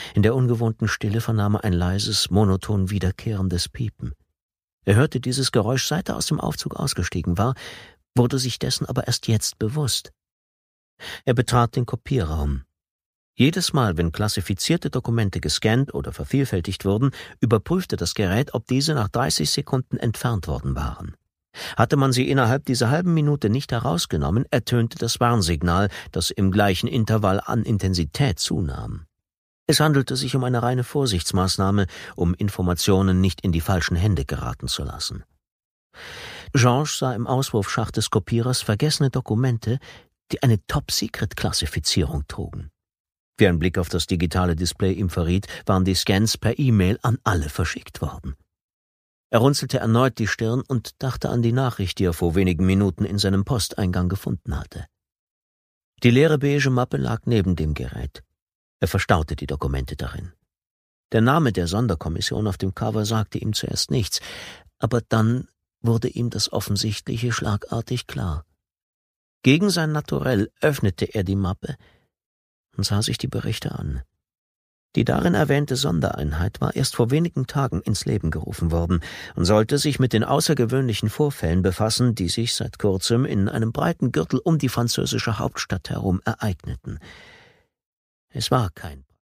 In der ungewohnten Stille vernahm er ein leises, monoton wiederkehrendes Piepen. Er hörte dieses Geräusch, seit er aus dem Aufzug ausgestiegen war, wurde sich dessen aber erst jetzt bewusst. Er betrat den Kopierraum. Jedes Mal, wenn klassifizierte Dokumente gescannt oder vervielfältigt wurden, überprüfte das Gerät, ob diese nach 30 Sekunden entfernt worden waren. Hatte man sie innerhalb dieser halben Minute nicht herausgenommen, ertönte das Warnsignal, das im gleichen Intervall an Intensität zunahm. Es handelte sich um eine reine Vorsichtsmaßnahme, um Informationen nicht in die falschen Hände geraten zu lassen. Georges sah im Auswurfschacht des Kopierers vergessene Dokumente, die eine Top-Secret-Klassifizierung trugen. Wie ein Blick auf das digitale Display ihm verriet, waren die Scans per E-Mail an alle verschickt worden. Er runzelte erneut die Stirn und dachte an die Nachricht, die er vor wenigen Minuten in seinem Posteingang gefunden hatte. Die leere beige Mappe lag neben dem Gerät. Er verstaute die Dokumente darin. Der Name der Sonderkommission auf dem Cover sagte ihm zuerst nichts, aber dann wurde ihm das Offensichtliche schlagartig klar. Gegen sein Naturell öffnete er die Mappe und sah sich die Berichte an. Die darin erwähnte Sondereinheit war erst vor wenigen Tagen ins Leben gerufen worden und sollte sich mit den außergewöhnlichen Vorfällen befassen, die sich seit kurzem in einem breiten Gürtel um die französische Hauptstadt herum ereigneten. Es war kein